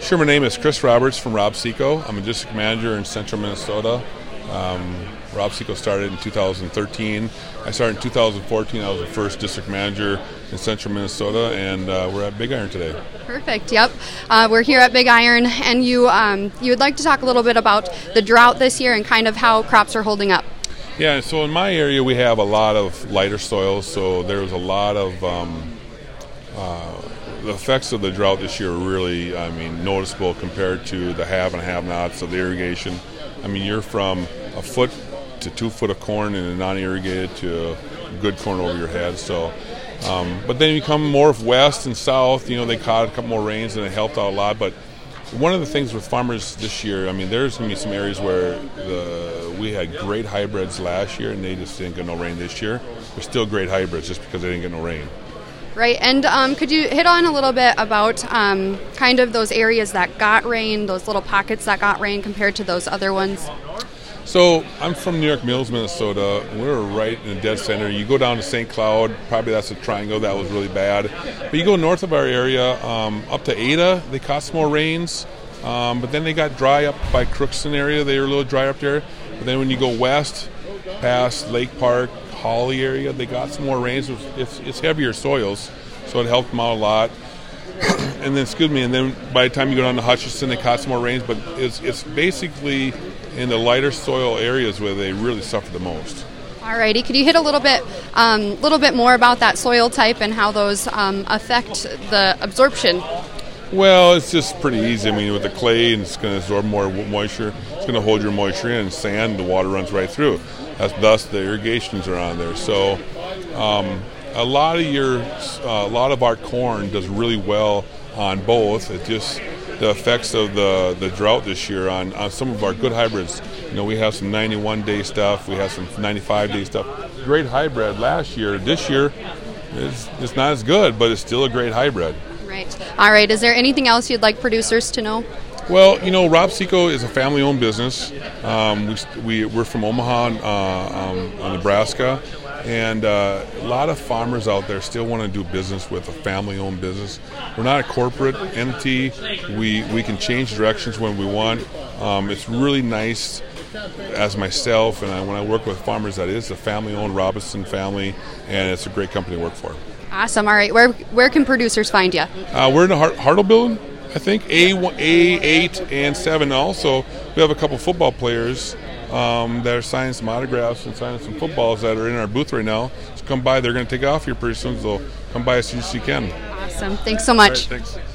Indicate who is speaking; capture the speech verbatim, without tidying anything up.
Speaker 1: Sure, my name is Chris Roberts from Rob Seco. I'm a district manager in central Minnesota. Um, Rob Seco started in two thousand thirteen. I started in two thousand fourteen. I was the first district manager in central Minnesota, and uh, we're at Big Iron today.
Speaker 2: Perfect. Yep. Uh, we're here at Big Iron, and you um, you would like to talk a little bit about the drought this year and kind of how crops are holding up.
Speaker 1: Yeah, so in my area we have a lot of lighter soils, so there's a lot of um, uh, the effects of the drought this year are really, I mean, noticeable compared to the have and have-nots of the irrigation. I mean, you're from a foot to two foot of corn in a non-irrigated to good corn over your head. So, um, but then you come more west and south. You know, they caught a couple more rains and it helped out a lot. But one of the things with farmers this year, I mean, there's going to be some areas where the, we had great hybrids last year and they just didn't get no rain this year. There's still great hybrids just because they didn't get no rain.
Speaker 2: Right, and um, could you hit on a little bit about um, kind of those areas that got rain, those little pockets that got rain compared to those other ones?
Speaker 1: So I'm from New York Mills, Minnesota. We're right in the dead center. You go down to Saint Cloud, probably that's a triangle that was really bad. But you go north of our area, um, up to Ada, they caught some more rains. Um, but then they got dry up by Crookston area. They were a little dry up there. But then when you go west, past Lake Park, Holly area, they got some more rains. It's, it's heavier soils, so it helped them out a lot. and then, excuse me, and then by the time you go down to Hutchinson, they caught some more rains. But it's it's basically in the lighter soil areas where they really suffer the most.
Speaker 2: Alrighty, could you hit a little bit, um, little bit more about that soil type and how those um, affect the absorption?
Speaker 1: Well, it's just pretty easy. I mean, with the clay, and it's going to absorb more moisture. It's going to hold your moisture in. Sand, the water runs right through. That's, thus, the irrigations are on there. So, um, a lot of your, uh, a lot of our corn does really well on both. It just the effects of the, the drought this year on, on some of our good hybrids. You know, we have some ninety-one day stuff. We have some ninety-five day stuff. Great hybrid last year. This year, it's, it's not as good, but it's still a great hybrid.
Speaker 2: Right. All right. Is there anything else you'd like producers to know?
Speaker 1: Well, you know, Rob Seco is a family-owned business. Um, we, we, we're from Omaha, uh, um, Nebraska, and uh, a lot of farmers out there still want to do business with a family-owned business. We're not a corporate entity. We, we can change directions when we want. Um, it's really nice as myself, and I, when I work with farmers, that is a family-owned Robinson family, and it's a great company to work for.
Speaker 2: Awesome. All right. Where where can producers find you?
Speaker 1: Uh, we're in the Hart- Hartle building. I think A eight and seven also. We have a couple football players um, that are signing some autographs and signing some footballs that are in our booth right now. So come by. They're going to take off here pretty soon, so come by as soon as you can.
Speaker 2: Awesome. Thanks so much.
Speaker 1: All right, thanks.